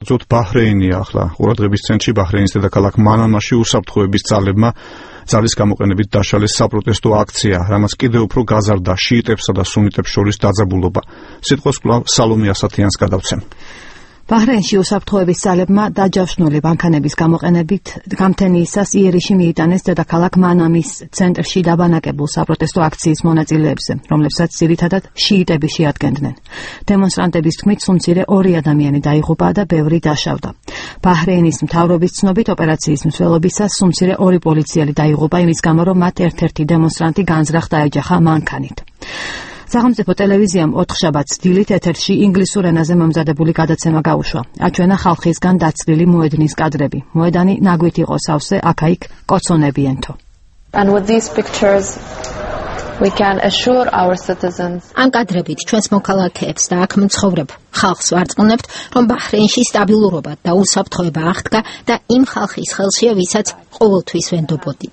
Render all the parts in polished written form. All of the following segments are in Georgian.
ვიწოთ ბაჰრეინია ახლა ყურადღების ცენტრში. ბაჰრეინის დედაქალაქ მანამაში უსაფრთხოების ძალებმა ძალის გამოყენებით დაშალეს საპროტესტო აქცია, რამაც კიდევ უფრო გაზარდა შიიტებსა და სუნიტებს შორის დაძაბულობა. სიტყვას კვლავ სალომე ასათიანს გადავცემ. ბაჰრეინში უსაფრთხოების ძალებმა დაჯავშნული მანქანების გამოყენებით გამთენიისას იერიში მიიტანეს დედაქალაქ მანამის ცენტრში დაბანაკებულ საპროტესტო აქციის მონაწილეებზე, რომლებსაც ძირითადად შიიტები შეადგენდნენ. დემონსტრანტების თქმით, სულ ორი ადამიანი დაიღუპა და ბევრი დაშავდა. ბაჰრეინის მთავრობის ცნობით, ოპერაციის მსვლელობისას სულ ორი პოლიციელი დაიღუპა იმის გამო, რომ მათ ერთ-ერთი დემონსტრანტი განზრახ დაეჯახა მანქანით. სახელმწიფო ტელევიზიამ ოთხშაბათს დილით ეთერში ინგლისურ ენაზე მომზადებული გადაცემა გაუშვა. აჩვენა ხალხისგან დაცლილი მოედნის კადრები. მოედანი ნაგვით იყო სავსე, აქა-იქ კოცონები ენთო. ამ კადრებით ჩვენს მოქალაქეებს და აქ მცხოვრებ ხალხს ვარწმუნებთ, რომ ბაჰრეინში სტაბილურობა და უსაფრთხოება აღდგა და იმ ხალხის ხელშია, ვისაც ყოველთვის ვენდობოდით.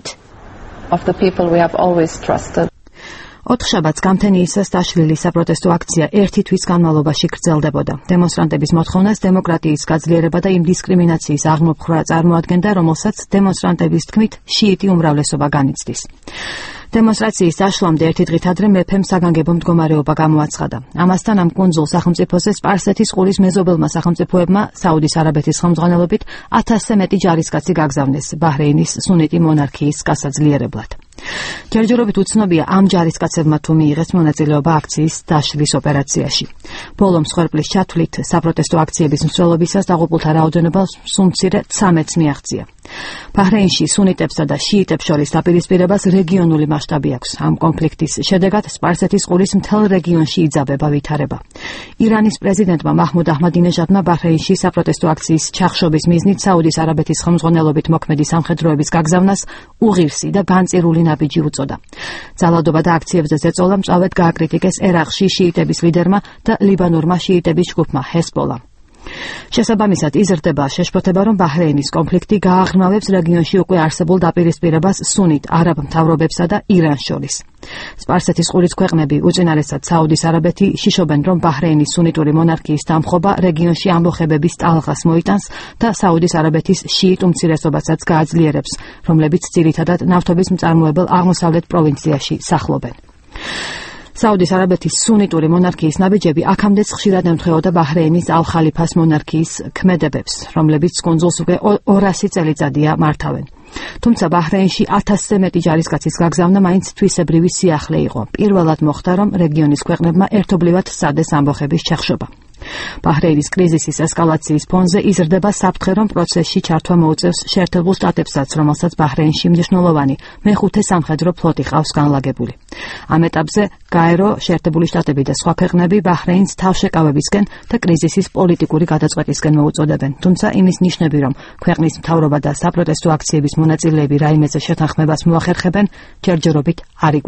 ოთხშაბათს გამთენიისას დაშლილი საპროტესტო აქცია ერთი თვის განმავლობაში გრძელდებოდა. დემონსტრანტების მოთხოვნას დემოკრატიის გაძლიერება და იმ დისკრიმინაციის აღმოფხვრა წარმოადგენდა, რომელსაც დემონსტრანტების თქმით შიიტი უმრავლესობა განიცდის. დემონსტრაციის დაშლამდე ერთი დღით ადრე მეფემ საგანგებო მდგომარეობა გამოაცხადა. ამასთან ამ კუნძულ სახელმწიფოზე სპარსეთის ყურის მეზობელმა სახელმწიფოებმა საუდის არაბეთის ხელმძღვანელობით 1000-ზე მეტი ჯარისკაცი გაგზავნეს ბაჰრეინის სუნიტი მონარქიის გასაძლიერებლად. ჯერჯერობით უცნობია ამ ჯარისკაცებმა თუ მიიღეს მონაწილეობა აქციის დაშლის ოპერაციაში. ბოლო მსხვერპლის ჩათვლით საპროტესტო აქციების მსვლელობისას დაღუპულთა რაოდენობა სულ 13-ს მიაღწია. ბაჰრეინში სუნიტებსა და შიიტებს შორის დაპირისპირებას რეგიონული მასშტაბი აქვს. ამ კონფლიქტის შედეგად სპარსეთის ყურის მთელ რეგიონში იძაბება ვითარება. ირანის პრეზიდენტმა მაჰმუდ აჰმადინეჟადმა ბაჰრეინში საპროტესტო აქციის ჩახშობის მიზნით საუდის არაბეთის ხელმძღვანელობით მოქმედი სამხედროების გაგზავნას უღირსი და განწირული ნაბიჯი უწოდა. ძალადობა და აქციებზე ზეწოლა მწვავედ გააკრიტიკეს ერაყში შიიტების ლიდერმა და ლიბანურმა შიიტების ჯგუფმა ჰესბოლამ. შესაბამისად იზრდება შეშფოთება, რომ ბაჰრეინის კონფლიქტი გააღრმავებს რეგიონში უკვე არსებულ დაპირისპირებას სუნიტ არაბ მთავრობებსა და ირანს შორის. სპარსეთის ყურის ქვეყნები, უწინარესად საუდის არაბეთი, შიშობენ, რომ ბაჰრეინის სუნიტური მონარქიის დამხობა რეგიონში ამბოხებების ტალღას მოიტანს და საუდის არაბეთის შიიტ უმცირესობასაც გააძლიერებს, რომლებიც ძირითადად ნავთობის მწარმოებელ აღმოსავლეთ პროვინციაში სახლობენ. საუდის არაბეთის სუნიტური მონარქიის ნაბიჯები აქამდეც ხშირად ემთხვეოდა ბაჰრეინის ალ-ხალიფას მონარქიის ქმედებებს, რომლებიც კუნძულს უკვე 200 წელიწადია მართავენ. თუმცა ბაჰრეინში 1000-ზე მეტი ჯარისკაცის გაგზავნა მაინც თვისებრივი სიახლე იყო. პირველად მოხდა, რომ რეგიონის ქვეყნებმა ერთობლივად სცადეს ამბოხების ჩახშობა. ბაჰრეინის კრიზისის ესკალაციის ფონზე იზრდება საფრთხე, რომ პროცესში ჩართვა მოუწევს შეერთებულ შტატებსაც, რომელსაც ბაჰრეინში მნიშვნელოვანი მეხუთე სამხედრო ფლოტი ყავს განლაგებული. ამ ეტაპზე გაერო, შეერთებული შტატები და სხვა ქვეყნები ბაჰრეინს თავშეკავებისკენ და კრიზისის პოლიტიკური გადაწყვეტისკენ მოუწოდებენ. თუმცა იმის ნიშნები, რომ ქვეყნის მთავრობა და საპროტესტო აქციების მონაწილეები რაიმეზე შეთანხმებას მოახერხებენ, ჯერჯერობით არ